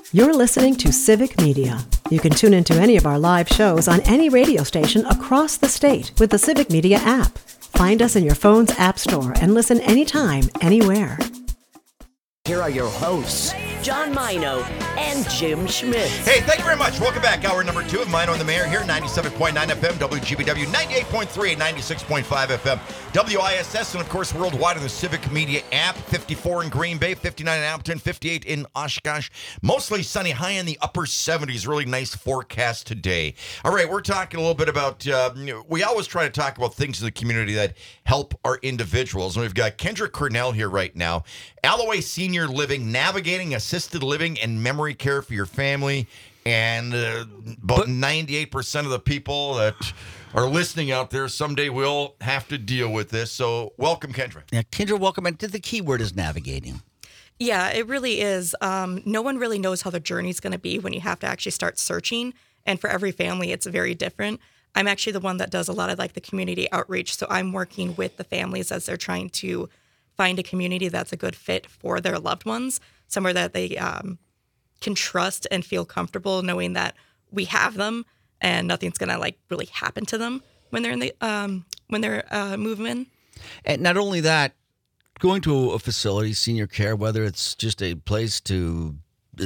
You're listening to Civic Media. You can tune into any of our live shows on any radio station across the state with the Civic Media app. Find us in your phone's app store and listen anytime, anywhere. Here are your hosts, John Mino and Jim Schmidt. Hey, thank you very much. Welcome back. Hour number 2 of Mino and the Mayor here, 97.9 FM, WGBW, 98.3 and 96.5 FM, WISS, and of course worldwide on the Civic Media app. 54 in Green Bay, 59 in Appleton, 58 in Oshkosh. Mostly sunny, high in the upper 70s. Really nice forecast today. All right, we're talking a little bit about, we always try to talk about things in the community that help our individuals. And we've got Kendra Cornell here right now. Alloway Senior Living, navigating assisted living and memory care for your family. And about 98% of the people that are listening out there someday will have to deal with this. So welcome, Kendra. Yeah, Kendra, welcome. And the key word is navigating. Yeah, it really is. No one really knows how the journey's going to be when you have to actually start searching. And for every family, it's very different. I'm actually the one that does a lot of like the community outreach. So I'm working with the families as they're trying to find a community that's a good fit for their loved ones, somewhere that they can trust and feel comfortable knowing that we have them and nothing's going to like really happen to them when they're in the when they're moving. And not only that, going to a facility, senior care, whether it's just a place to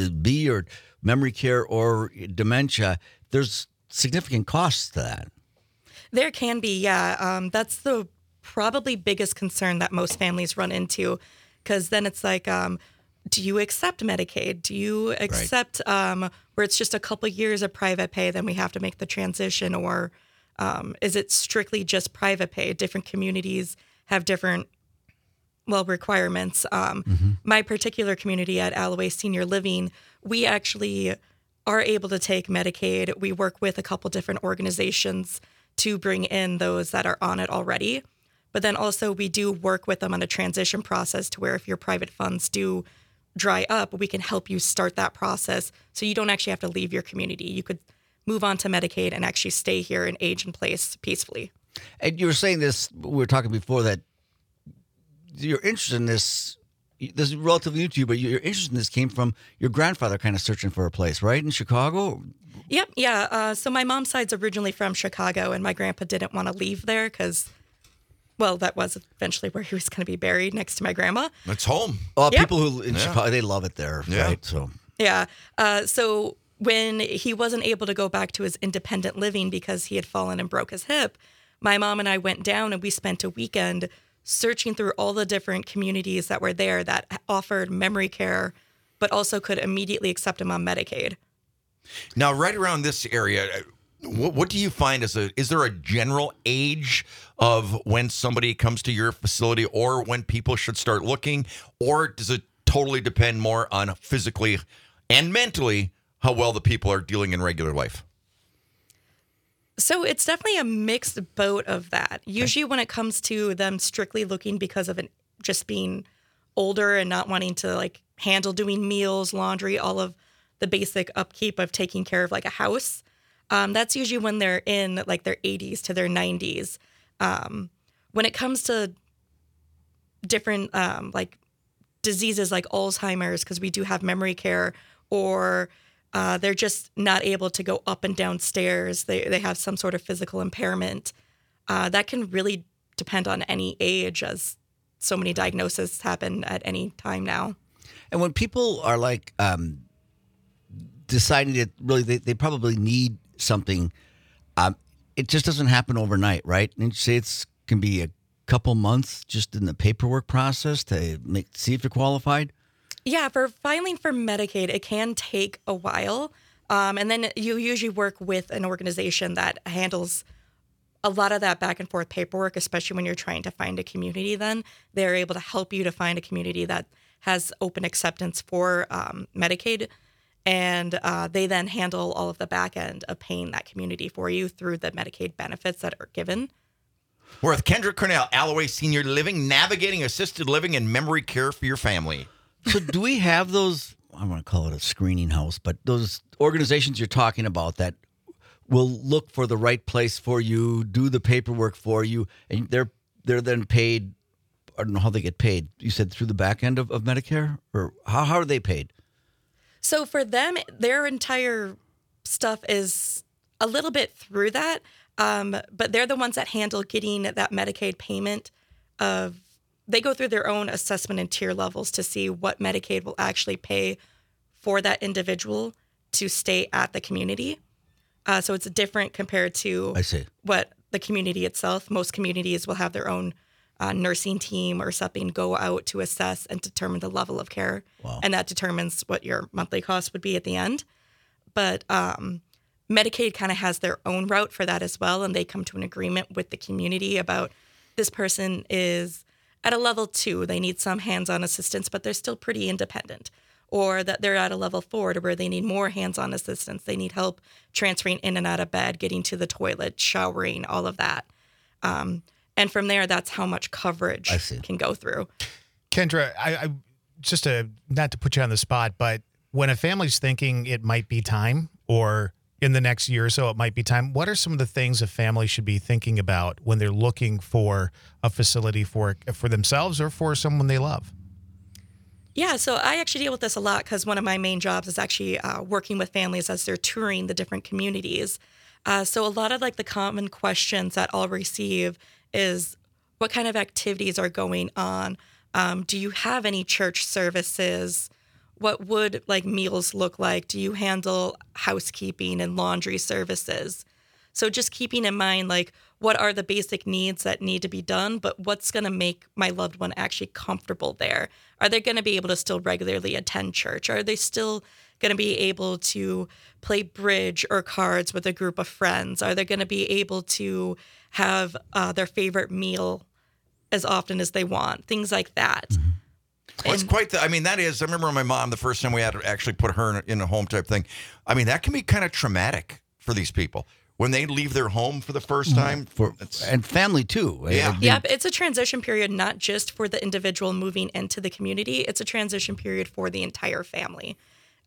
be or memory care or dementia, there's significant costs to that. There can be, yeah. That's the probably biggest concern that most families run into, because then it's like, do you accept Medicaid? Do you accept where it's just a couple years of private pay, then we have to make the transition? Or is it strictly just private pay? Different communities have different, requirements. My particular community at Alloway Senior Living, we actually are able to take Medicaid. We work with a couple different organizations to bring in those that are on it already. But then also we do work with them on a transition process to where if your private funds do dry up, we can help you start that process so you don't actually have to leave your community. You could move on to Medicaid and actually stay here and age in place peacefully. And you were saying this, we were talking before, that your interest in this is relatively new to you, but your interest in this came from your grandfather kind of searching for a place, right, in Chicago? Yep, yeah. So my mom's side's originally from Chicago, and my grandpa didn't want to leave there because, that was eventually where he was going to be buried next to my grandma. It's home. Well, people who in Chicago, they love it there, right? So yeah. So when he wasn't able to go back to his independent living because he had fallen and broke his hip, my mom and I went down and we spent a weekend searching through all the different communities that were there that offered memory care, but also could immediately accept him on Medicaid. Now, right around this area, what do you find is there a general age of when somebody comes to your facility or when people should start looking, or does it totally depend more on physically and mentally how well the people are dealing in regular life? So it's definitely a mixed boat of that. Usually when it comes to them strictly looking because of just being older and not wanting to like handle doing meals, laundry, all of the basic upkeep of taking care of like a house. That's usually when they're in like their 80s to their 90s. When it comes to different like diseases like Alzheimer's, because we do have memory care, or they're just not able to go up and down stairs. They have some sort of physical impairment. That can really depend on any age, as so many diagnoses happen at any time now. And when people are like deciding that really they probably need something, it just doesn't happen overnight, right? And you say it can be a couple months just in the paperwork process to see if you're qualified. Yeah, for filing for Medicaid, it can take a while. And then you usually work with an organization that handles a lot of that back and forth paperwork, especially when you're trying to find a community. Then they're able to help you to find a community that has open acceptance for Medicaid. And they then handle all of the back end of paying that community for you through the Medicaid benefits that are given. We're with Kendra Cornell, Alloway Senior Living, navigating assisted living and memory care for your family. So do we have those, I want to call it a screening house, but those organizations you're talking about that will look for the right place for you, do the paperwork for you, and they're then paid, I don't know how they get paid. You said through the back end of Medicare? Or how are they paid? So for them, their entire stuff is a little bit through that, but they're the ones that handle getting that Medicaid payment. They go through their own assessment and tier levels to see what Medicaid will actually pay for that individual to stay at the community. So it's different compared to what the community itself. Most communities will have their own nursing team or something go out to assess and determine the level of care. Wow. And that determines what your monthly cost would be at the end. But Medicaid kind of has their own route for that as well. And they come to an agreement with the community about this person is at a level 2. They need some hands-on assistance, but they're still pretty independent. Or that they're at a level 4 to where they need more hands-on assistance. They need help transferring in and out of bed, getting to the toilet, showering, all of that. And from there, that's how much coverage can go through. Kendra, I just not to put you on the spot, but when a family's thinking it might be time, or in the next year or so it might be time, what are some of the things a family should be thinking about when they're looking for a facility for themselves or for someone they love? Yeah, so I actually deal with this a lot because one of my main jobs is actually working with families as they're touring the different communities. So a lot of like the common questions that I'll receive is what kind of activities are going on? Do you have any church services? What would like meals look like? Do you handle housekeeping and laundry services? So just keeping in mind, like, what are the basic needs that need to be done, but what's going to make my loved one actually comfortable there? Are they going to be able to still regularly attend church? Are they still going to be able to play bridge or cards with a group of friends? Are they going to be able to have their favorite meal as often as they want? Things like that. Mm-hmm. Well, it's quite I remember my mom, the first time we had to actually put her in a home type thing. I mean, that can be kind of traumatic for these people when they leave their home for the first time. And family, too. Yeah. Yep, it's a transition period, not just for the individual moving into the community. It's a transition period for the entire family.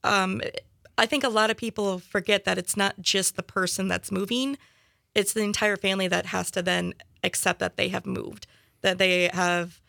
I think a lot of people forget that it's not just the person that's moving. It's the entire family that has to then accept that they have moved, that they have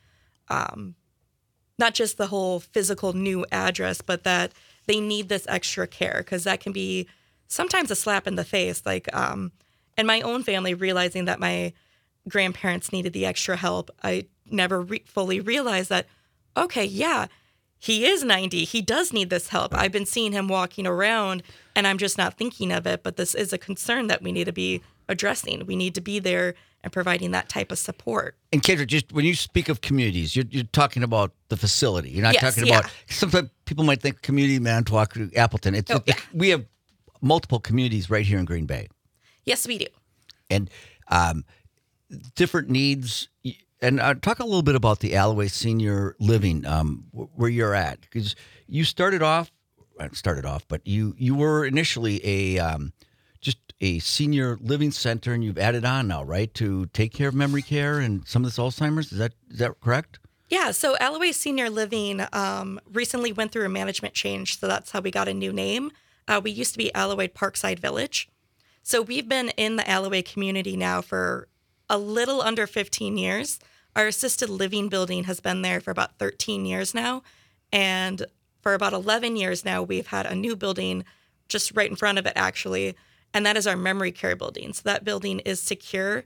not just the whole physical new address, but that they need this extra care, because that can be sometimes a slap in the face. Like, in my own family, realizing that my grandparents needed the extra help, I never fully realized that, okay, yeah, he is 90. He does need this help. I've been seeing him walking around, and I'm just not thinking of it. But this is a concern that we need to be addressing. We need to be there and providing that type of support. And Kendra, just when you speak of communities, you're talking about the facility. You're not talking about, sometimes people might think community, Manitowoc, Appleton. We have multiple communities right here in Green Bay. Yes, we do. And different needs. And talk a little bit about the Alloway Senior Living, where you're at. Because you started off, but you were initially just a senior living center, and you've added on now, right, to take care of memory care and some of this Alzheimer's. Is that correct? Yeah, so Alloway Senior Living recently went through a management change, so that's how we got a new name. We used to be Alloway Parkside Village. So we've been in the Alloway community now for a little under 15 years. Our assisted living building has been there for about 13 years now. And for about 11 years now, we've had a new building just right in front of it, actually. And that is our memory care building. So that building is secure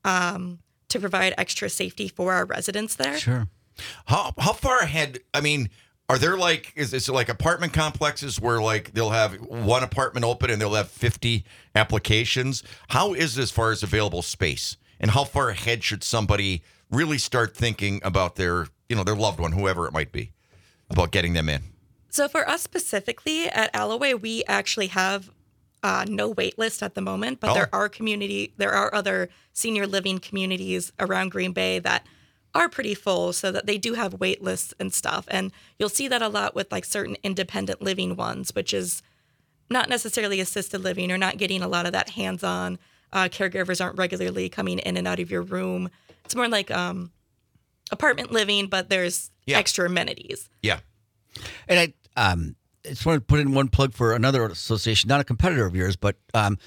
to provide extra safety for our residents there. Sure. How far ahead? I mean, are there is it like apartment complexes where like they'll have one apartment open and they'll have 50 applications? How is it as far as available space? And how far ahead should somebody really start thinking about their loved one, whoever it might be, about getting them in? So for us specifically at Alloway, we actually have no wait list at the moment, but there are other senior living communities around Green Bay that are pretty full, so that they do have wait lists and stuff. And you'll see that a lot with like certain independent living ones, which is not necessarily assisted living or not getting a lot of that hands-on. Caregivers aren't regularly coming in and out of your room. It's more like apartment living, but there's extra amenities. Yeah. And I just want to put in one plug for another association, not a competitor of yours, but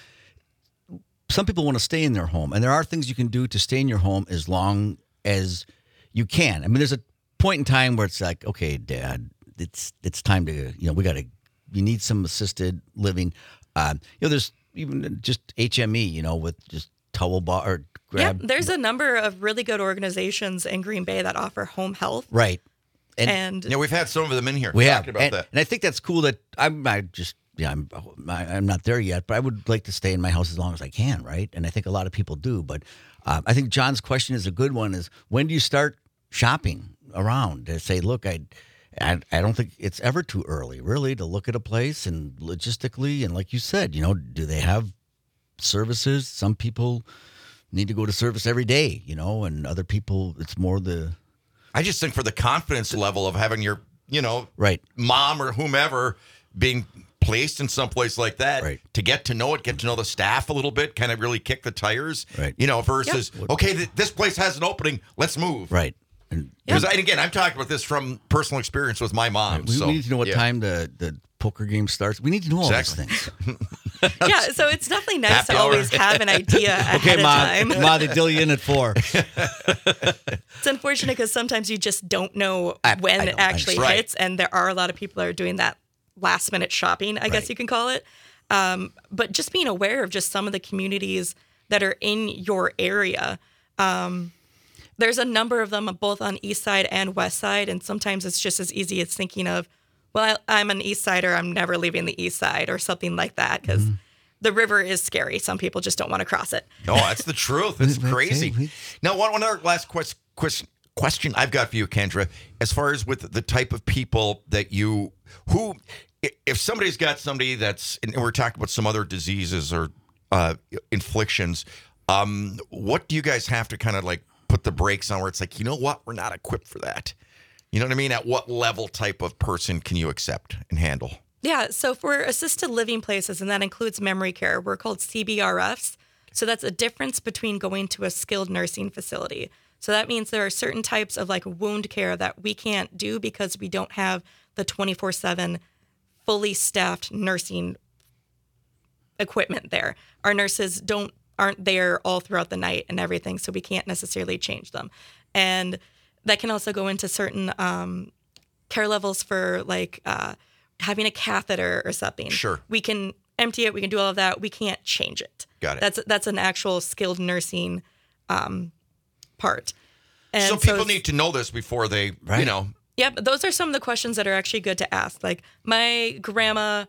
some people want to stay in their home. And there are things you can do to stay in your home as long as you can. I mean, there's a point in time where it's like, okay, Dad, it's time to, we got to you need some assisted living. There's even just HME, with just towel bar or grab. Yeah, there's a number of really good organizations in Green Bay that offer home health. Right. And Yeah, we've had some of them in here. We have, talking about that. and I think that's cool that I'm not there yet, but I would like to stay in my house as long as I can, right? And I think a lot of people do. But I think John's question is a good one: is when do you start shopping around to say, look, I don't think it's ever too early, really, to look at a place and logistically, and like you said, do they have services? Some people need to go to service every day, and other people, it's more I just think for the confidence level of having your, right, mom or whomever being placed in some place like that, right, to get to know it, get to know the staff a little bit, kind of really kick the tires, right, versus, okay, this place has an opening, let's move. Right. And again, I'm talking about this from personal experience with my mom. We need to know what time the poker game starts. We need to know all these things. Yeah, so it's definitely nice to always have an idea ahead of time. Ma, they deal you in at 4. It's unfortunate because sometimes you just don't know when it actually hits, and there are a lot of people that are doing that last-minute shopping, I guess you can call it. But just being aware of just some of the communities that are in your area. There's a number of them both on East Side and West Side, and sometimes it's just as easy as thinking of, well, I'm an East Sider, I'm never leaving the East Side or something like that, because the river is scary. Some people just don't want to cross it. No, that's the truth. It's crazy. Now, one other last question I've got for you, Kendra, as far as with the type of people that if somebody's got somebody that's, and we're talking about some other diseases or inflictions, what do you guys have to kind of like put the brakes on where it's like, what, we're not equipped for that? You know what I mean? At what level type of person can you accept and handle? Yeah, so for assisted living places, and that includes memory care, we're called CBRFs. So that's a difference between going to a skilled nursing facility. So that means there are certain types of like wound care that we can't do because we don't have the 24/7 fully staffed nursing equipment there. Our nurses aren't there all throughout the night and everything, so we can't necessarily change them. And that can also go into certain care levels for like having a catheter or something. Sure. We can empty it. We can do all of that. We can't change it. Got it. That's an actual skilled nursing part. And so people need to know this before they, Yeah, but those are some of the questions that are actually good to ask. Like my grandma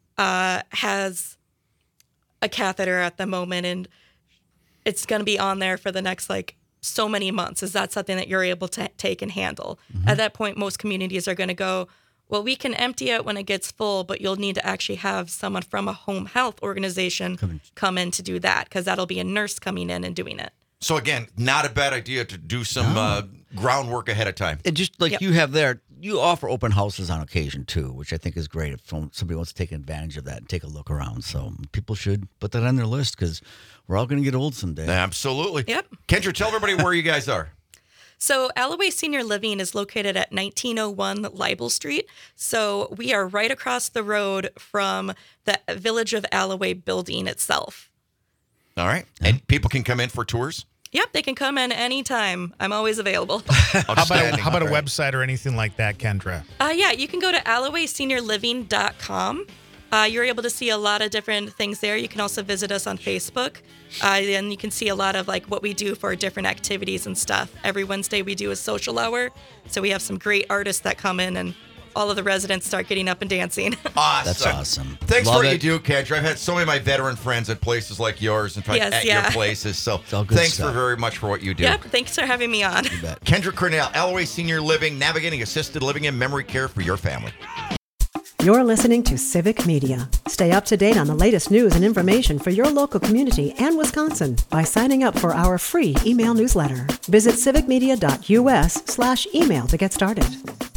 has a catheter at the moment, and it's going to be on there for the next so many months. Is that something that you're able to take and handle? At that point, most communities are going to go, well, we can empty it when it gets full, but you'll need to actually have someone from a home health organization come in to do that, because that'll be a nurse coming in and doing it. So again, not a bad idea to do some groundwork ahead of time. And just like you have there, you offer open houses on occasion too, which I think is great if somebody wants to take advantage of that and take a look around. So people should put that on their list, because we're all going to get old someday. Absolutely. Yep. Kendra, tell everybody where you guys are. So Alloway Senior Living is located at 1901 Libel Street. So we are right across the road from the Village of Alloway building itself. All right. And people can come in for tours? Yep, they can come in anytime. I'm always available. How about a website or anything like that, Kendra? Yeah, you can go to AllowaySeniorLiving.com. You're able to see a lot of different things there. You can also visit us on Facebook. And you can see a lot of what we do for different activities and stuff. Every Wednesday we do a social hour. So we have some great artists that come in, and all of the residents start getting up and dancing. Awesome. That's awesome. Thanks for what you do, Kendra. I've had so many of my veteran friends at places like yours, in fact, at your places. So thanks very much for what you do. Yep, thanks for having me on. You bet. Kendra Cornell, Alloway Senior Living, navigating assisted living and memory care for your family. You're listening to Civic Media. Stay up to date on the latest news and information for your local community and Wisconsin by signing up for our free email newsletter. Visit civicmedia.us/email to get started.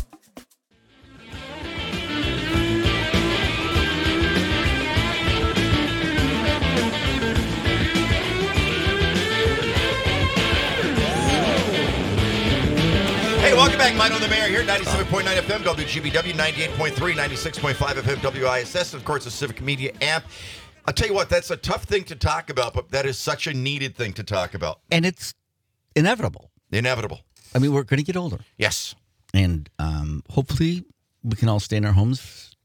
Hey, welcome back. Mine on the Mayor here, 97.9 FM, WGBW, 98.3, 96.5 FM, WISS, and of course the Civic Media app. I'll tell you what, that's a tough thing to talk about, but that is such a needed thing to talk about. And it's inevitable. Inevitable. I mean, we're going to get older. Yes. And hopefully we can all stay in our homes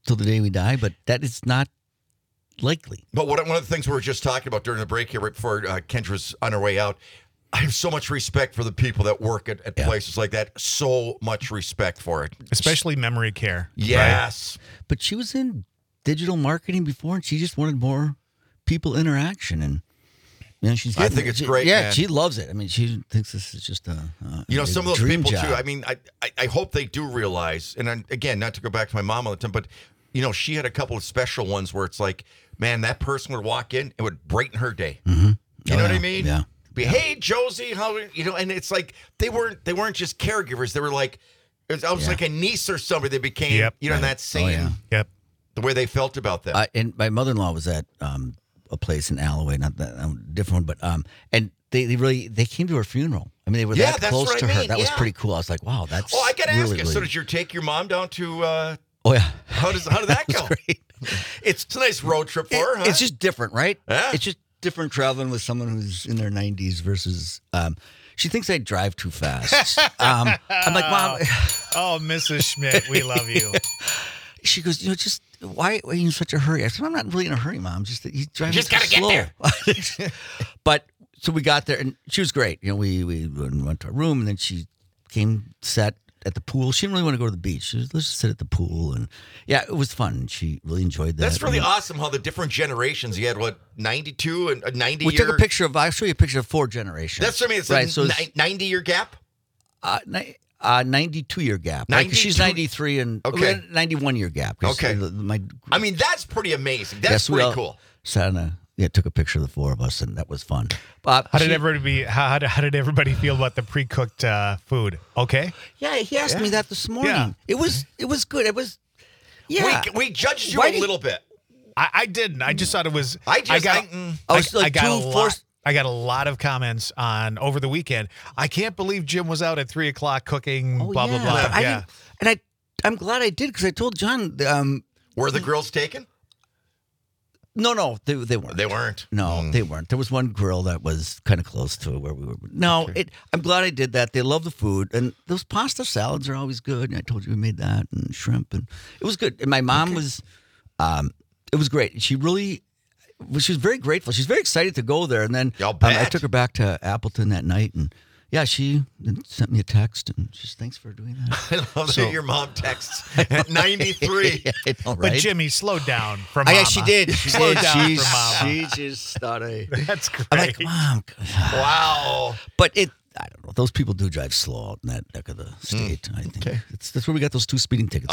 till the day we die, but that is not likely. But one of the things we were just talking about during the break here, right before Kendra's on her way out, I have so much respect for the people that work at places like that. So much respect for it. Especially memory care. Yes. Right? But she was in digital marketing before, and she just wanted more people interaction. And she's. I think it's great. Yeah, man. she loves it. I mean, she thinks this is just a some of those dream people job. too. I mean, I hope they do realize. And again, not to go back to my mom all the time, but she had a couple of special ones where it's like, man, that person would walk in, it would brighten her day. Mm-hmm. You know what I mean? Yeah. Hey, Josie, how and it's like they weren't just caregivers. They were like, I was like a niece or somebody. They became, in that same, the way they felt about them. And my mother-in-law was at a place in Alloway, not that different one, but and they came to her funeral. I mean, they were that close to her. That was pretty cool. I was like, wow, that's. I gotta really, ask you. So did you take your mom down to? Oh yeah. How did that go? Great. It's a nice road trip for her. Huh? It's just different, right? Yeah. It's just different traveling with someone who's in their 90s versus. She thinks I drive too fast. I'm like, Mom. Oh, Mrs. Schmidt, we love you. She goes, just why are you in such a hurry? I said, I'm not really in a hurry, Mom. Just that he's driving just too gotta slow. get there. But so we got there, and she was great. We went to our room, and then she sat at the pool. She didn't really want to go to the beach. She was, let's just sit at the pool, and it was fun. She really enjoyed that. That's really awesome. How the different generations. You had 92 and a 90. We took a picture of. I'll show you a picture of 4 generations. That's what I mean. It's right, a so 90-year gap. 92-year gap. Right? She's 93 and 91-year gap. Okay. I mean, that's pretty amazing. That's pretty cool. Sat on took a picture of the 4 of us, and that was fun. How did everybody feel about the pre-cooked food? Okay. Yeah, he asked me that this morning. Yeah. It was good. It was. Yeah. We judged you a little bit. I didn't. I just thought it was. I got a lot of comments on over the weekend. I can't believe Jim was out at 3:00 cooking. Blah blah blah. I'm glad I did because I told John. Were the girls taken? No, they weren't. They weren't. No, they weren't. There was one grill that was kind of close to where we were. No, I'm glad I did that. They love the food, and those pasta salads are always good. And I told you we made that, and shrimp, and it was good. And my mom was, it was great. She was very grateful. She's very excited to go there. And then I took her back to Appleton that night, and she sent me a text, and just thanks for doing that. I love that your mom texts at 93. I know, right? But Jimmy, slowed down from Mama. Yeah, she did. She slowed did. down from Mama. She just thought That's great. I'm like, Mom. Wow. But I don't know. Those people do drive slow out in that neck of the state. I think that's where we got those 2 speeding tickets.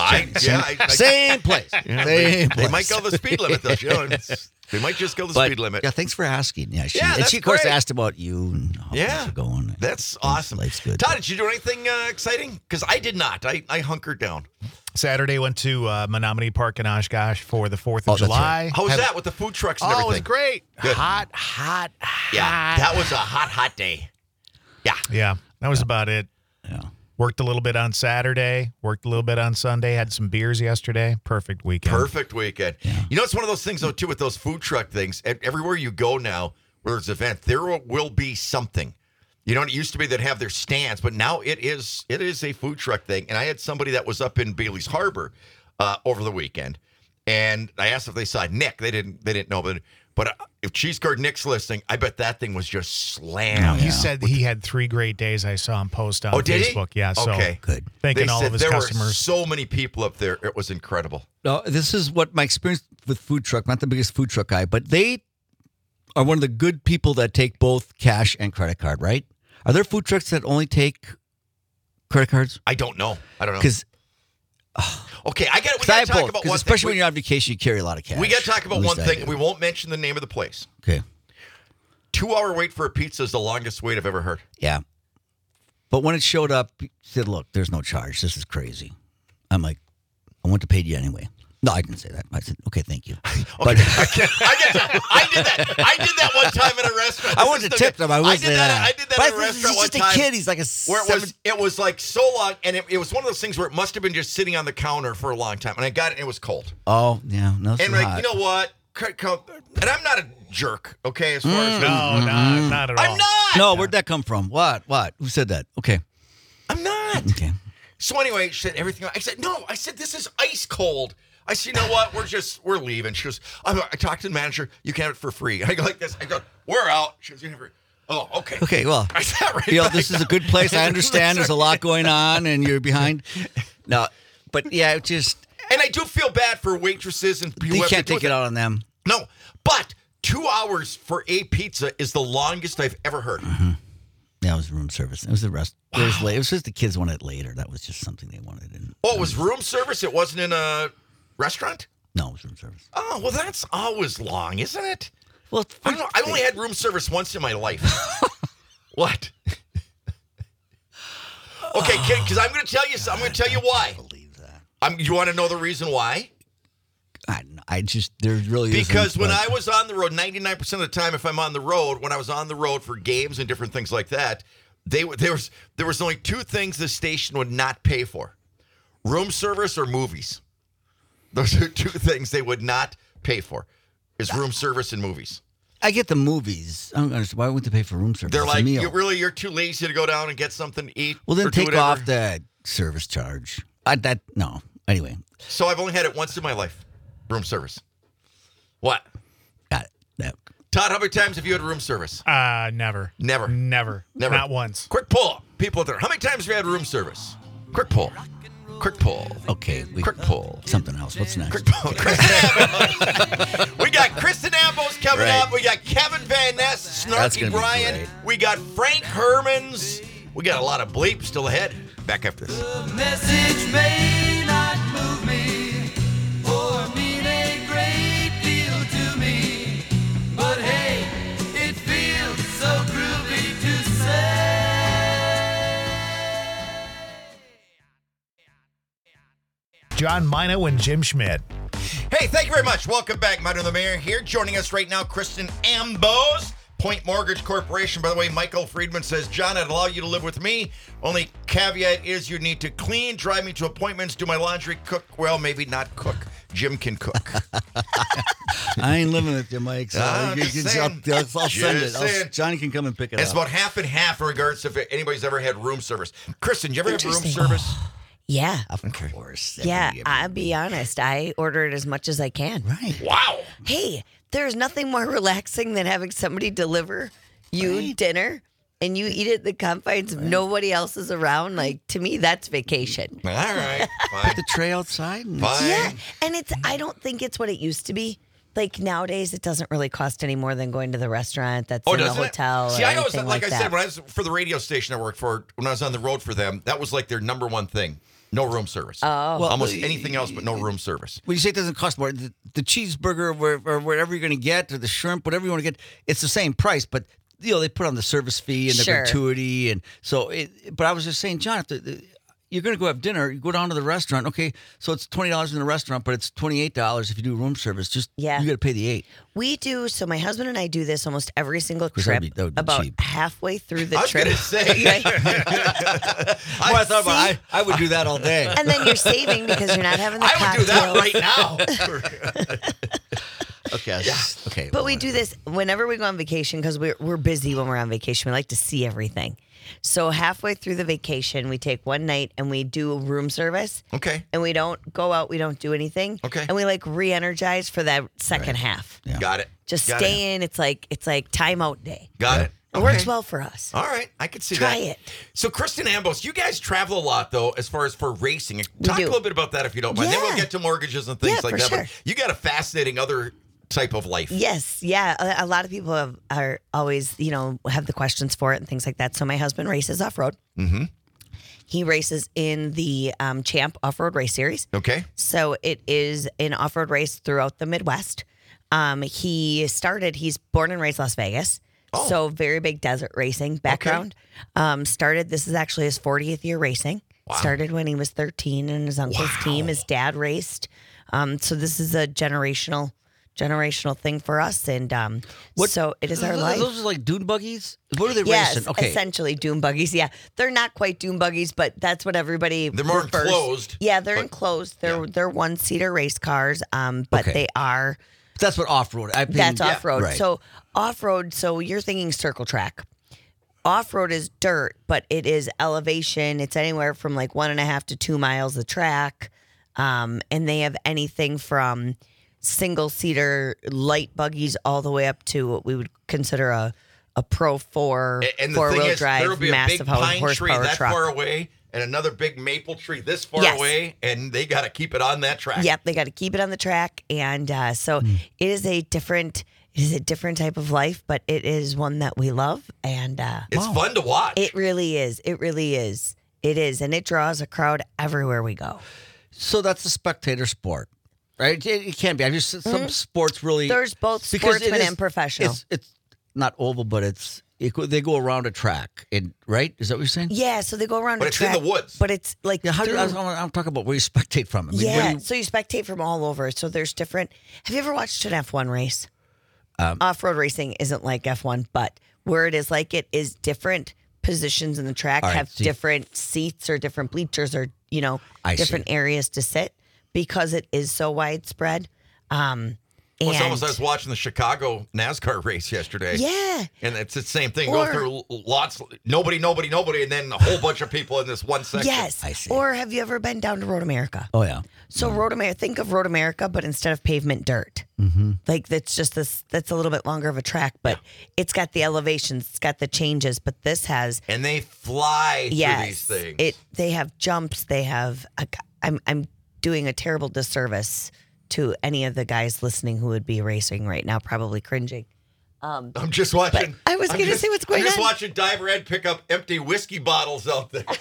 Same place. Same place. They might go the speed limit, though. They might just go the speed limit. Yeah, thanks for asking. Yeah, she of course asked about you and how things are going. That's awesome. Life's good. Todd, did you do anything exciting? Because I did not. I hunkered down. Saturday went to Menominee Park in Oshkosh for the 4th of July. Right. How was that with the food trucks and everything? Oh, it was great. Good. Hot. Yeah, that was a hot day. Yeah, that was about it. Yeah. Worked a little bit on Saturday, worked a little bit on Sunday, had some beers yesterday. Perfect weekend. Yeah. It's one of those things, though, too, with those food truck things. Everywhere you go now, where there's an event, there will be something. It used to be they'd have their stands, but now it is a food truck thing. And I had somebody that was up in Bailey's Harbor over the weekend, and I asked if they saw Nick. They didn't know, but if Cheese Curd Nick's listening, I bet that thing was just slammed. He said he had 3 great days. I saw him post on Facebook. He? Yeah, so good. Thanking all of his customers. There were so many people up there. It was incredible. No, this is what my experience with food truck. Not the biggest food truck guy, but they are one of the good people that take both cash and credit card. Right? Are there food trucks that only take credit cards? I don't know. Because. Okay, we got to talk about one especially thing. when you're on vacation, you carry a lot of cash. We got to talk about one thing. We won't mention the name of the place. Okay. 2-hour wait for a pizza is the longest wait I've ever heard. Yeah. But when it showed up, he said, look, there's no charge. This is crazy. I'm like, I want to pay you anyway. No, I didn't say that. I said, okay, thank you. Okay. I did that. I did that one time in a restaurant. I wanted to tip them. I did that in a restaurant one time. He's just a kid. He's like it was like so long, and it was one of those things where it must have been just sitting on the counter for a long time. And I got it, and it was cold. Oh, yeah. No, and like, you know what? And I'm not a jerk, okay? As far as not at all. I'm not. No, where'd that come from? What? Who said that? Okay. I'm not. Okay. So anyway, she said everything. I said, no. I said, this is ice cold. I said, you know what? We're leaving. She goes, I talked to the manager. You can have it for free. I go like this. I go, we're out. She goes, you never. Oh, okay. Okay, well, I sat right this is a good place. I understand there's a lot going on and you're behind. No, but yeah, it just. And I do feel bad for waitresses and people. You who can't take it out on them. No, but 2 hours for a pizza is the longest I've ever heard. Mm-hmm. Yeah, it was room service. It was the rest. Wow. It was late. It was just the kids wanted it later. That was just something they wanted. It was room service? It wasn't in a restaurant? No, it was room service. Oh, well, that's always long, isn't it? Well, I don't know. I only had room service once in my life. What? Okay, because I'm going to tell you. I'm going to tell you why. I believe that. You want to know the reason why? I just there really because when I was on the road, 99% of the time, if I'm on the road, when I was on the road for games and different things like that, there was only 2 things the station would not pay for: room service or movies. Those are 2 things they would not pay for: is room service and movies. I get the movies. I don't understand. Why would they pay for room service? They're it's like, a meal. you're too lazy to go down and get something to eat. Well, then or do take whatever. off the service charge. No. Anyway. So I've only had it once in my life, room service. What? Got it. No. Todd, how many times have you had room service? Never. Never. Not once. Quick pull. People out there. How many times have you had room service? Quick pull. Quick pull. Okay. Quick pull. Something else. What's next? Quick pull. Kristen Ambos. We got Kristen Ambos coming up. We got Kevin Van Ness, Snarky Brian. We got Frank Hermans. We got a lot of bleep still ahead. Back after this. The message may not move me or mean a great deal to me, but hey, it feels so groovy to say. John Mino and Jim Schmidt. Hey, thank you very much. Welcome back. Mino the Mayor here. Joining us right now, Kristen Ambos, Point Mortgage Corporation. By the way, Michael Friedman says, John, I'd allow you to live with me. Only caveat is you need to clean, drive me to appointments, do my laundry, cook. Well, maybe not cook. Jim can cook. I ain't living with you, Mike. So I'll send it. Johnny can come and pick it up. It's about half and half in regards to if anybody's ever had room service. Kristen, you ever have room service? Yeah. Of course. Yeah, I'll be honest. I order it as much as I can. Right. Wow. Hey, there's nothing more relaxing than having somebody deliver you dinner and you eat it in the confines of nobody else is around. Like, to me, that's vacation. All right. Fine. Put the tray outside. And Fine. Yeah, and I don't think it's what it used to be. Like, nowadays, it doesn't really cost any more than going to the restaurant that's in the hotel. See, or I always, anything like I that. said, when I was for the radio station I worked for, when I was on the road for them, that was like their number one thing. No room service. Oh. Well, almost anything else but no room service. When you say it doesn't cost more, the cheeseburger or whatever you're going to get, or the shrimp, whatever you want to get, it's the same price, but they put on the service fee and the gratuity, and so. But I was just saying, John, if you're going to go have dinner, you go down to the restaurant. Okay, so it's $20 in the restaurant, but it's $28 if you do room service. You got to pay the $8. We do. So my husband and I do this almost every single trip. That would be about cheap. halfway through the I was trip. going to say. I would do that all day. And then you're saving because you're not having the I would cocktails. do that right now. Okay. Okay. But we do this whenever we go on vacation because we're busy when we're on vacation. We like to see everything. So halfway through the vacation, we take one night and we do room service. Okay. And we don't go out. We don't do anything. Okay. And we like re-energize for that second half. Yeah. Got it. Just Got stay in. It's like timeout day. Got it. It works well for us. All right, I can see Try that. it. So, Kristen Ambos, you guys travel a lot, though, as far as for racing. Talk do. a little bit about that if you don't mind. Then we'll Yeah. get to mortgages and things Yeah, like for that. sure. But you got a fascinating other type of life. Yes, yeah. A lot of people are always, have the questions for it and things like that. So my husband races off road. Mm-hmm. He races in the Champ Off-Road Race Series. Okay. So it is an off-road race throughout the Midwest. He's born and raised Las Vegas. Oh. So very big desert racing background. This is actually his 40th year racing. Wow. Started when he was 13 in his uncle's team. His dad raced. So this is a generational thing for us. And so it is our life. Those are like dune buggies? What are they Yes, racing? Okay. essentially dune buggies. Yeah, they're not quite dune buggies, but that's what everybody. They're more refers. enclosed. Yeah, they're but- enclosed. They're one-seater race cars, but Okay. they are. That's what off-road. That's off-road. Right. So off-road. So you're thinking circle track. Off-road is dirt, but it is elevation. It's anywhere from like 1.5 to 2 miles of track. and they have anything from single-seater light buggies all the way up to what we would consider a Pro 4 And the thing four-wheel is, there will drive, be a big massive pine tree horsepower that truck. far away and another big maple tree this far Yes. away, and they got to keep it on that track. Yep, they got to keep it on the track, and so it is a different type of life, but it is one that we love, and It's fun to watch. it really is. It really is. It is, and it draws a crowd everywhere we go. So that's a spectator sport, right? It can be. I just some sports really. There's both because sportsman and professional. It's not oval, but they go around a track. Right? Is that what you're saying? Yeah, so they go around But a it's in track, the woods. But it's like Yeah. through- I'm talking about where you spectate from. I mean, yeah, so you spectate from all over. So there's different. Have you ever watched an F1 race? Off-road racing isn't like F1, but where it is like it is different positions in the track All right, have see. different seats or different bleachers or I different see. areas to sit because it is so widespread. Well, it's And- almost I was watching the Chicago NASCAR race yesterday. Yeah. And it's the same thing. Or- Go through lots, nobody, and then a whole bunch of people in this one section. Yes. I see. Or have you ever been down to Road America? Oh yeah. So Road America, think of Road America, but instead of pavement, dirt. Like that's just this. That's a little bit longer of a track, but it's got the elevations, it's got the changes. But this has And they fly yes, through these things. They have jumps. They have. I'm doing a terrible disservice to any of the guys listening who would be racing right now, probably cringing. I'm just watching. I was gonna say what's going I'm just on. watching Diver Ed pick up empty whiskey bottles out there.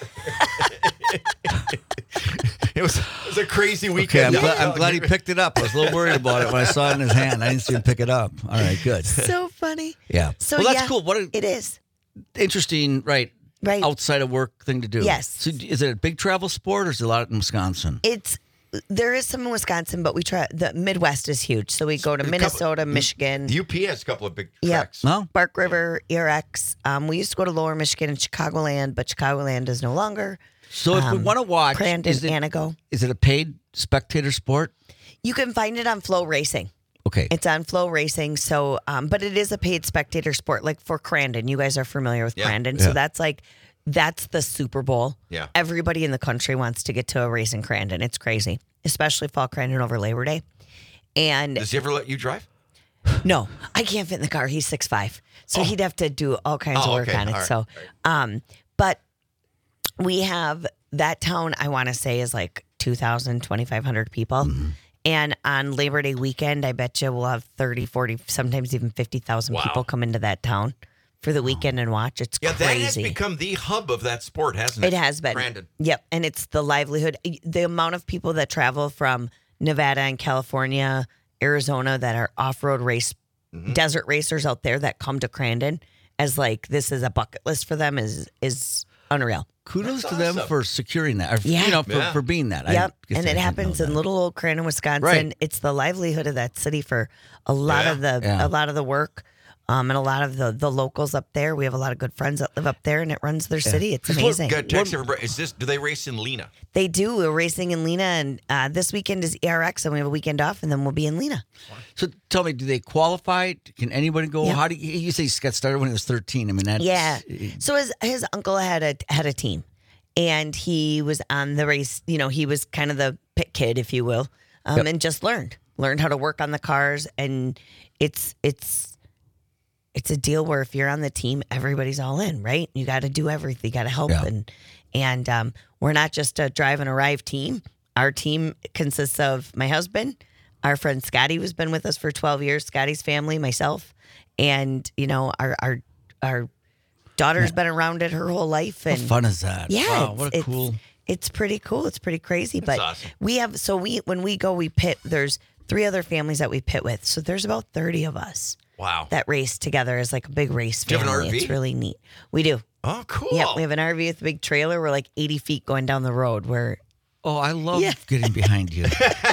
It was a crazy Okay, weekend. I'm glad he picked it up. I was a little worried about it when I saw it in his hand. I didn't see him pick it up. All right, good. So funny. Yeah. So well, that's yeah, cool. What an it is. interesting, right? Right. Outside of work thing to do. Yes. So is it a big travel sport, or is it a lot in Wisconsin? There is some in Wisconsin, but we try. The Midwest is huge, so we go to Minnesota, Michigan. The UP has a couple of big Yep. tracks. No. Bark River, ERX. We used to go to Lower Michigan and Chicagoland, but Chicagoland is no longer. So if we want to watch, Crandon, is it Anago. a paid spectator sport? You can find it on Flow Racing. Okay. It's on Flow Racing, so but it is a paid spectator sport. Like for Crandon, you guys are familiar with Yeah. Crandon, Yeah. so that's the Super Bowl. Yeah. Everybody in the country wants to get to a race in Crandon. It's crazy, especially Fall Crandon over Labor Day. And Does he ever let you drive? no, I can't fit in the car. He's 6'5", so he'd have to do all kinds of work okay. on it. All right. So, but we have that town. I want to say is like 2,000, 2,500 people. Mm-hmm. And on Labor Day weekend, I bet you we'll have 30, 40, sometimes even 50,000 Wow. people come into that town for the weekend and watch. It's Yeah, that has crazy. become the hub of that sport, hasn't it? It has been. Brandon. Yep. And it's the livelihood. The amount of people that travel from Nevada and California, Arizona that are off-road race, Mm-hmm. desert racers out there that come to Crandon as like, this is a bucket list for them is unreal. Kudos That's to them awesome. for securing that. Or, Yeah. for being that. I Yep. guess And I it didn't happens know in that. little old Crandon, Wisconsin. Right. It's the livelihood of that city for a lot Yeah. of the Yeah. a lot of the work. And a lot of the locals up there. We have a lot of good friends that live up there, and it runs their city. It's amazing. Good text everybody. Do they race in Lena? They do. We're racing in Lena, and this weekend is ERX, and we have a weekend off, and then we'll be in Lena. So tell me, do they qualify? Can anybody go? Yeah. How do you say he got started when he was 13? I mean, that's Yeah. So his uncle had a team, and he was on the race. He was kind of the pit kid, if you will, and just learned how to work on the cars, and it's a deal where if you're on the team, everybody's all in, right? You got to do everything. You got to help, Yeah. and we're not just a drive and arrive team. Our team consists of my husband, our friend Scotty, who's been with us for 12 years, Scotty's family, myself, and our daughter's been around it her whole life. How And fun is that? yeah, Wow, what a it's- cool. It's pretty cool. It's pretty crazy. But awesome. when we go, we pit. There's 3 other families that we pit with, so there's about 30 of us Wow. that race together as like a big race Do you have an family. RV? It's really neat. We do. Oh, cool. Yeah, we have an RV with a big trailer. We're like 80 feet going down the road. Oh, I love Yeah. getting behind you.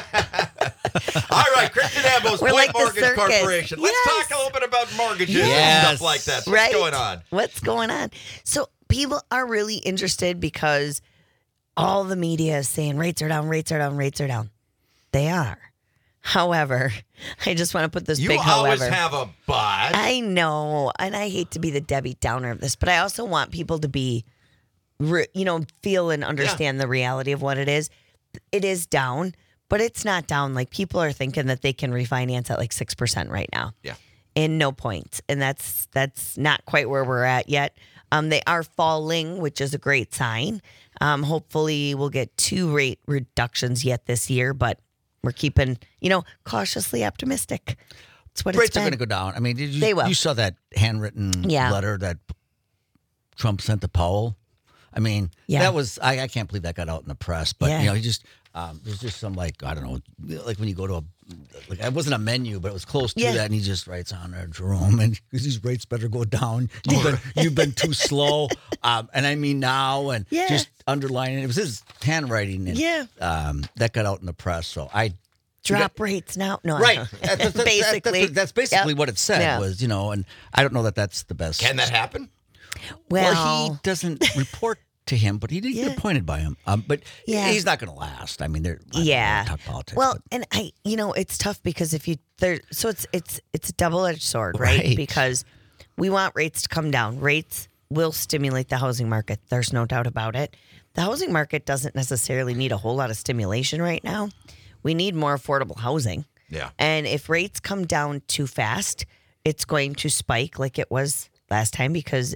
All right, Kristen Ambrose, We're Point like the Mortgage circus. Corporation. Let's Yes. talk a little bit about mortgages Yes. and stuff like that. So right? What's going on? What's going on? So people are really interested because all the media is saying rates are down, rates are down, rates are down. They are. However, I just want to put this You big always however. have a but. I know, and I hate to be the Debbie Downer of this, but I also want people to be, feel and understand the reality of what it is. it is down, but it's not down. Like people are thinking that they can refinance at like 6% right now. Yeah. And no points. And that's not quite where we're at yet. They are falling, which is a great sign. Hopefully we'll get 2 rate reductions yet this year, but we're keeping, cautiously optimistic. That's what Rates it's are been. going to go down. I mean, They will. You saw that handwritten letter that Trump sent to Powell. I mean, that was I can't believe that got out in the press. But he just there's just some like I don't know, like when you go to it wasn't a menu, but it was close to that, and he just writes on there, Jerome, and these rates better go down. You've been too slow, and I mean now, and just underlining it was his handwriting, and that got out in the press. So drop rates now. No, right. Basically, that's basically what it said was, and I don't know that that's the best. Can that happen? Well, he doesn't report to him, but he did get appointed by him. But he's not going to last. I mean, they're talk politics. Well, and it's tough because if you so it's a double-edged sword, right? Because we want rates to come down. Rates will stimulate the housing market. There's no doubt about it. The housing market doesn't necessarily need a whole lot of stimulation right now. We need more affordable housing. Yeah. And if rates come down too fast, it's going to spike like it was last time because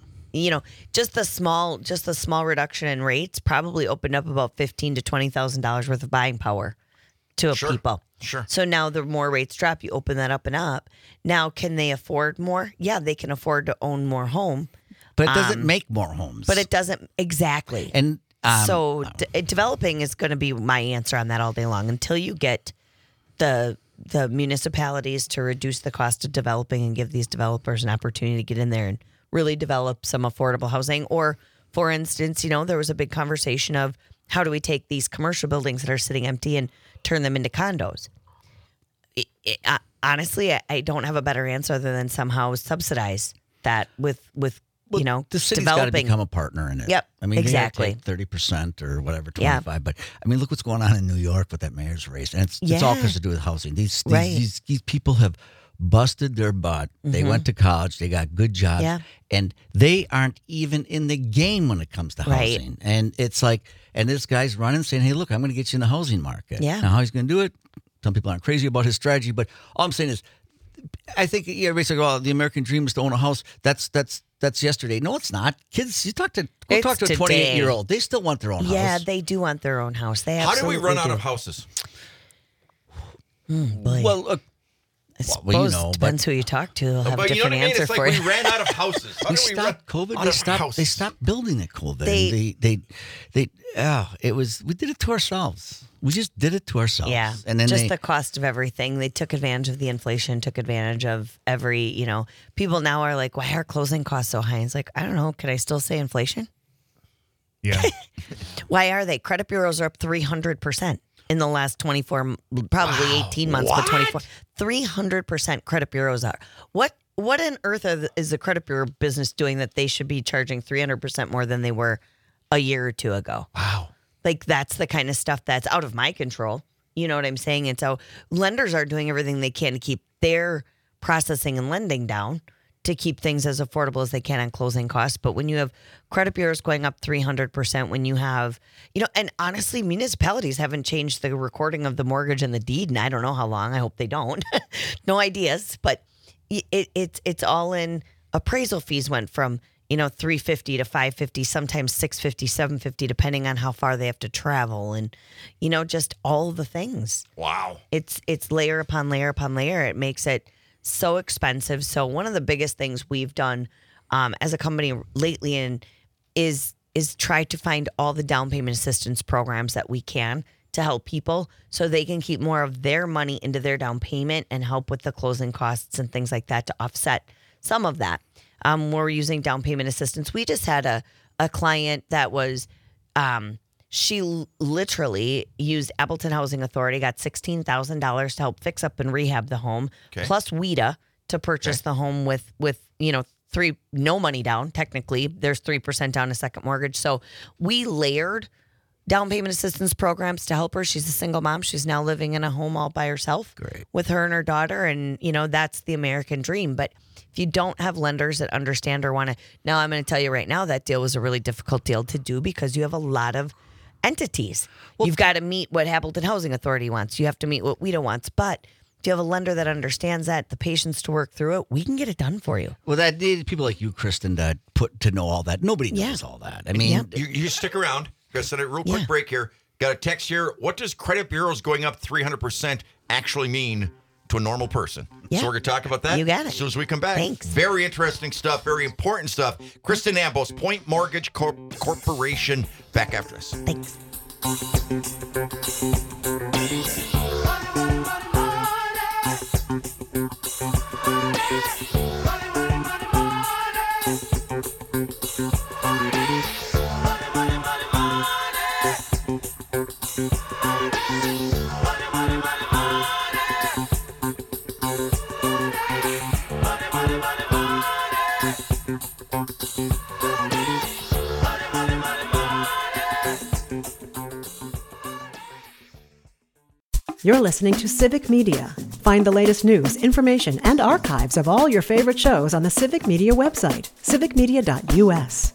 just the small reduction in rates probably opened up about $15,000 to $20,000 worth of buying power to people. Sure. So now the more rates drop, you open that up and up. Now, can they afford more? Yeah, they can afford to own more home. But it doesn't make more homes. But it doesn't exactly. And so developing is going to be my answer on that all day long until you get the municipalities to reduce the cost of developing and give these developers an opportunity to get in there and really develop some affordable housing. Or, for instance, there was a big conversation of how do we take these commercial buildings that are sitting empty and turn them into condos? Honestly, I don't have a better answer other than somehow subsidize that with the city's got to become a partner in it. Yep, I mean, exactly. 30% or whatever, 25%. But I mean, look what's going on in New York with that mayor's race, and it's all has to do with housing. These people have busted their butt. They went to college. They got good jobs, and they aren't even in the game when it comes to housing. And it's like, and this guy's running, saying, "Hey, look, I'm going to get you in the housing market." Yeah. Now, how he's going to do it? Some people aren't crazy about his strategy, but all I'm saying is, I think everybody's like, "Oh, the American dream is to own a house." That's yesterday. No, it's not. Kids, you talk to a 28-year-old. They still want their own house. Yeah, they do want their own house. They How absolutely do we run out do. of houses? Boy. Well, look, I suppose depends who you talk to. They'll have a But you know different what I mean? answer It's for like you. we ran out of houses. How we do we stopped run COVID. out They of stopped. houses? They stopped building at COVID. We did it to ourselves. We just did it to ourselves. Yeah, and then just the cost of everything. They took advantage of the inflation, took advantage of every, people now are like, why are closing costs so high? It's like, I don't know. Could I still say inflation? Yeah. Why are they? Credit bureaus are up 300% in the last 24, probably 18 months, but 24. 300% credit bureaus are. What on earth is the credit bureau business doing that they should be charging 300% more than they were a year or two ago? Wow. Like, that's the kind of stuff that's out of my control. You know what I'm saying? And so lenders are doing everything they can to keep their processing and lending down to keep things as affordable as they can on closing costs. But when you have credit bureaus going up 300%, when you have, and honestly, municipalities haven't changed the recording of the mortgage and the deed, and I don't know how long. I hope they don't. No ideas. But it's all in. Appraisal fees went from $350 to $550, sometimes $650, $750, depending on how far they have to travel, and just all the things. Wow. It's layer upon layer upon layer. It makes it so expensive. So one of the biggest things we've done as a company lately is try to find all the down payment assistance programs that we can to help people so they can keep more of their money into their down payment and help with the closing costs and things like that to offset some of that. We're using down payment assistance. We just had a client that was, she literally used Appleton Housing Authority, got $16,000 to help fix up and rehab the home, plus WIDA to purchase the home with no money down. Technically, there's 3% down a second mortgage. So we layered down payment assistance programs to help her. She's a single mom. She's now living in a home all by herself with her and her daughter. And, that's the American dream. But if you don't have lenders that understand or want to, now I'm going to tell you right now, that deal was a really difficult deal to do because you have a lot of entities. You've got to meet what Appleton Housing Authority wants. You have to meet what WIDA wants. But if you have a lender that understands that, the patience to work through it, we can get it done for you. Well, that needed people like you, Kristen, to know all that. Nobody knows all that. I mean, you stick around. Kristen, a real quick break here. Got a text here. What does credit bureaus going up 300% actually mean to a normal person? Yeah. So we're going to talk about that You got it. as soon as we come back. Thanks. Very interesting stuff. Very important stuff. Kristen Ambos, Point Mortgage Corporation. Back after this. Thanks. You're listening to Civic Media. Find the latest news, information, and archives of all your favorite shows on the Civic Media website, civicmedia.us.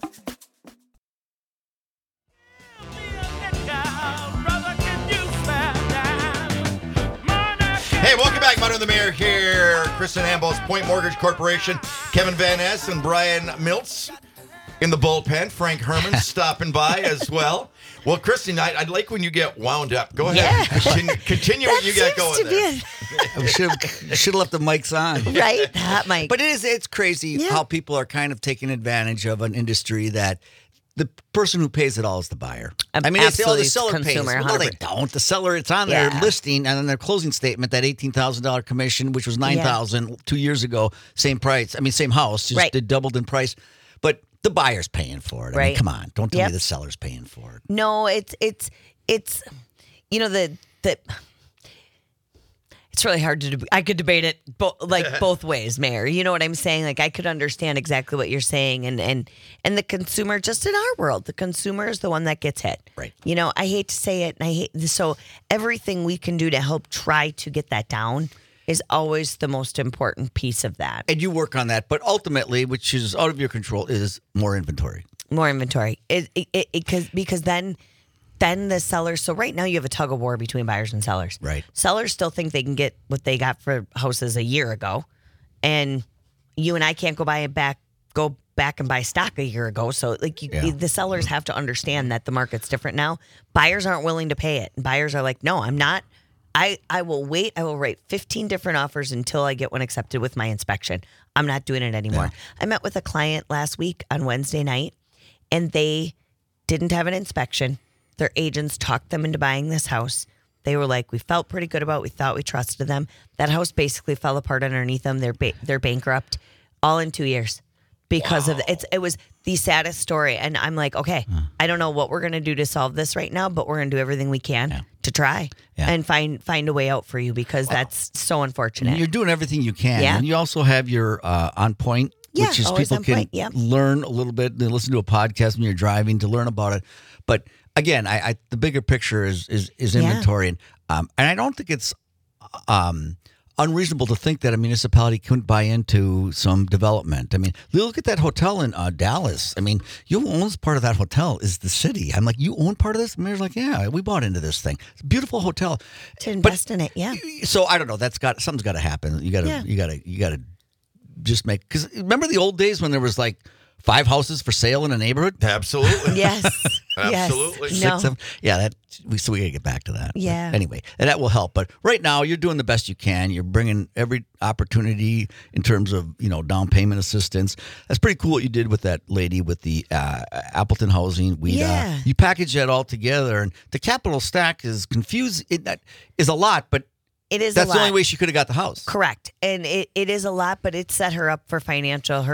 Hey, welcome back. Miner the Mayor here. Kristen Ambos, Point Mortgage Corporation. Kevin Van Ness and Brian Miltz in the bullpen. Frank Herman stopping by as well. Well, Kristen, I'd like when you get wound up. Go ahead. Yeah. Continue what you got going there. we should have left the mics on. Right, that mic. But it's crazy how people are kind of taking advantage of an industry that the person who pays it all is the buyer. I mean, it's the seller pays. Consumer, Well, no, they don't. The seller, it's on their listing and on their closing statement, that $18,000 commission, which was $9,000 2 years ago, same price. I mean, same house, just it doubled in price. But the buyer's paying for it. I mean, come on. Don't tell me the seller's paying for it. No, it's you know, it's really hard to I could debate it both ways, Mayor. You know what I'm saying? Like, I could understand exactly what you're saying, and the consumer, just in our world, the consumer is the one that gets hit. Right. You know, I hate to say it, and so everything we can do to help try to get that down is always the most important piece of that. And you work on that, but ultimately, which is out of your control, is more inventory. More inventory. Because then the sellers. So right now you have a tug of war between buyers and sellers. Right. Sellers still think they can get what they got for houses a year ago, and you and I can't go back and buy stock a year ago. So the sellers have to understand that the market's different now. Buyers aren't willing to pay it. And buyers are like, no, I'm not. I will wait. I will write 15 different offers until I get one accepted with my inspection. I'm not doing it anymore. Yeah. I met with a client last week on Wednesday night, and they didn't have an inspection. Their agents talked them into buying this house. They were like, we felt pretty good about it. We thought we trusted them. That house basically fell apart underneath them. They're bankrupt all in 2 years because of it was the saddest story. And I'm like, okay, I don't know what we're going to do to solve this right now, but we're going to do everything we can to try and find a way out for you, because that's so unfortunate. You're doing everything you can. Yeah. And you also have your On Point, which is people can learn a little bit. They listen to a podcast when you're driving to learn about it. But again, I the bigger picture is inventory. And I don't think it's unreasonable to think that a municipality couldn't buy into some development. I mean, look at that hotel in Dallas. I mean, you own part of that hotel is the city. I'm like, you own part of this? The mayor's like, yeah, we bought into this thing. It's a beautiful hotel. To invest in it, So I don't know. Something's got to happen. You got to just make, because remember the old days when there was like 5 houses for sale in a neighborhood? Absolutely. Yes. Absolutely. Yes. 6 of them. We got to get back to that. Yeah. But anyway, and that will help. But right now, you're doing the best you can. You're bringing every opportunity in terms of, down payment assistance. That's pretty cool what you did with that lady with the Appleton Housing. You package that all together. And the capital stack is confused. That is a lot, but it is. That's a lot. the only way she could have got the house. Correct, and it is a lot, but it set her up for financial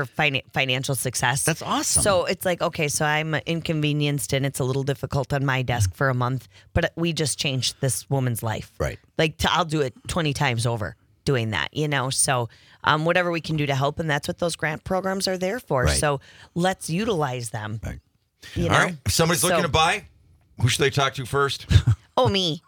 success. That's awesome. So it's like, okay, so I'm inconvenienced, and it's a little difficult on my desk for a month, but we just changed this woman's life. Right. Like I'll do it 20 times over doing that. So whatever we can do to help, and that's what those grant programs are there for. Right. So let's utilize them. Right. All right. If somebody's looking to buy, who should they talk to first? Oh, me.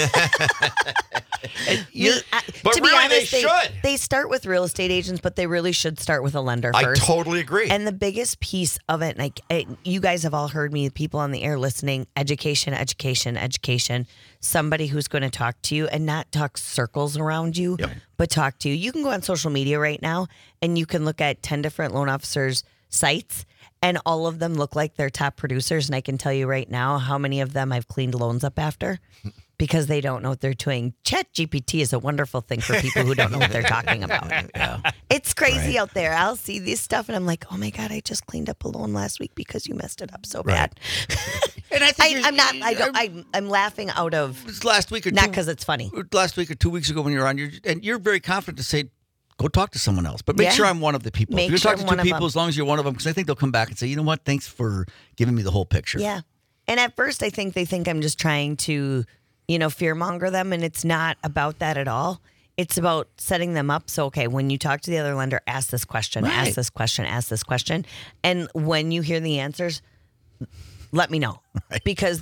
But to be really, honest, they should. They start with real estate agents, but they really should start with a lender I first. totally agree. And the biggest piece of it, and you guys have all heard me, people on the air listening, education, education, education. Somebody who's going to talk to you and not talk circles around you, but talk to you. You can go on social media right now and you can look at 10 different loan officers' sites, and all of them look like they're top producers. And I can tell you right now how many of them I've cleaned loans up after. Because they don't know what they're doing. ChatGPT is a wonderful thing for people who don't know what they're talking about. It's crazy out there. I'll see this stuff and I'm like, oh my God, I just cleaned up a loan last week because you messed it up so bad. And I think I'm laughing out of It's last week or not two, because it's funny. last week or 2 weeks ago when you're on, you're very confident to say, go talk to someone else. But make Yeah. sure I'm one of the people. Make If you're sure talking I'm one to of people, them. as long as you're one of them, because I think they'll come back and say, you know what, thanks for giving me the whole picture. Yeah. And at first I think they think I'm just trying to, fearmonger them, and it's not about that at all. It's about setting them up. So, okay, when you talk to the other lender, ask this question, Right. ask this question, ask this question. And when you hear the answers, let me know. Right. Because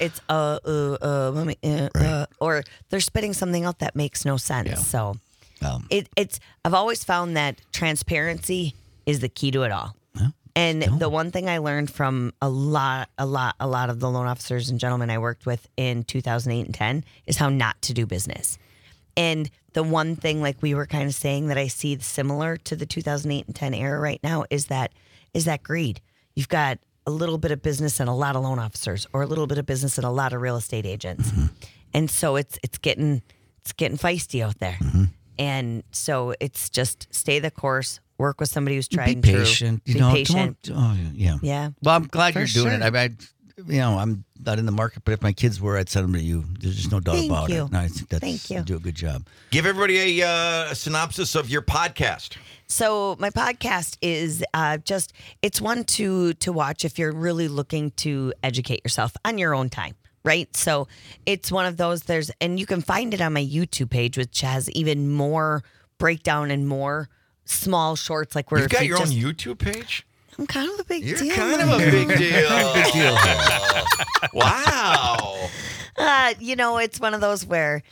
or they're spitting something out that makes no sense. Yeah. So Um, I've always found that transparency is the key to it all. And the one thing I learned from a lot of the loan officers and gentlemen I worked with in 2008 and 10 is how not to do business. And the one thing, like we were kind of saying, that I see similar to the 2008 and 10 era right now is that greed. You've got a little bit of business and a lot of loan officers, or a little bit of business and a lot of real estate agents. Mm-hmm. And so it's getting feisty out there. Mm-hmm. And so it's just stay the course, work with somebody who's tried be and true. patient. Be patient. Yeah. Yeah. Well, I'm glad For you're doing sure. it. I'm not in the market, but if my kids were, I'd send them to you. There's just no doubt Thank about you. it. No, I think Thank you. You do a good job. Give everybody a synopsis of your podcast. So my podcast is it's one to watch if you're really looking to educate yourself on your own time. Right. So it's one of those and you can find it on my YouTube page, which has even more breakdown and more small shorts. Like You've got your own YouTube page? I'm kind of a big You're deal. kind of a big deal. Wow. It's one of those where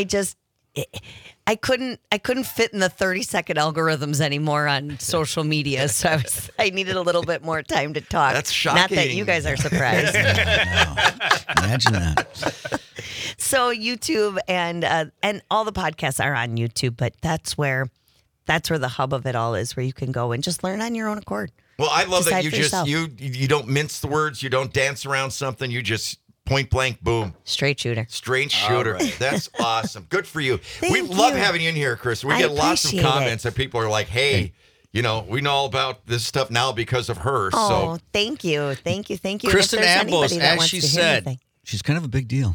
I couldn't fit in the 30-second algorithms anymore on social media, so I needed a little bit more time to talk. That's Not that shocking. you guys are surprised. Imagine that. So YouTube and all the podcasts are on YouTube, but that's where the hub of it all is, where you can go and just learn on your own accord. Well, I love that Decide you for just yourself. you don't mince the words, you don't dance around something, you just point blank, boom, Straight shooter. straight shooter. That's awesome. Good for you. We Thank love you. having you in here, Chris. We I get lots of appreciate comments that people are like, "Hey, we know all about this stuff now because of her." Oh, So thank you. Thank you. And if Kristen there's Ambos, anybody that as wants she to hear said, anything- she's kind of a big deal.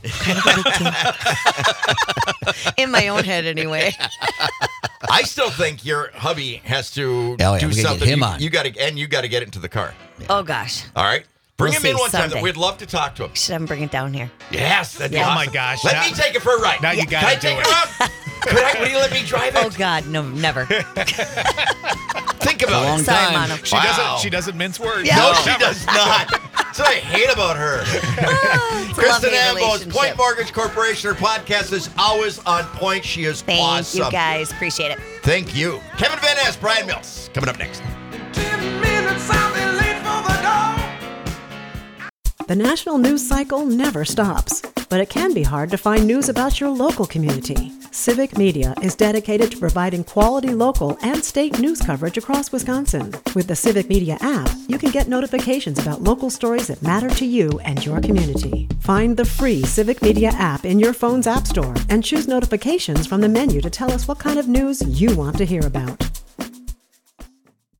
in my own head anyway. I still think your hubby has to Hell yeah, do we gotta get something. him on. You got to get into the car. Oh gosh. All right, bring We'll him in see one time. someday. We'd love to talk to him. Should I bring it down here? Yes, that'd be Yeah. Oh awesome. my gosh. Let me take it for a ride. Now you Can gotta I do take it. it up? Will you let me drive it? Oh God, no, never. Think about long it. Sorry, time. Mono. She doesn't mince words. Yeah. No, No. she does not. That's what I hate about her. It's a Kristen love-hate Ambos, relationship. Point Mortgage Corporation. Her podcast is always on point. She is Thank awesome. you guys. Appreciate it. Thank you. Kevin Van Ness, Brian Mills, coming up next. 10 minutes, I'll be late for the door. The national news cycle never stops, but it can be hard to find news about your local community. Civic Media is dedicated to providing quality local and state news coverage across Wisconsin. With the Civic Media app, you can get notifications about local stories that matter to you and your community. Find the free Civic Media app in your phone's app store and choose notifications from the menu to tell us what kind of news you want to hear about.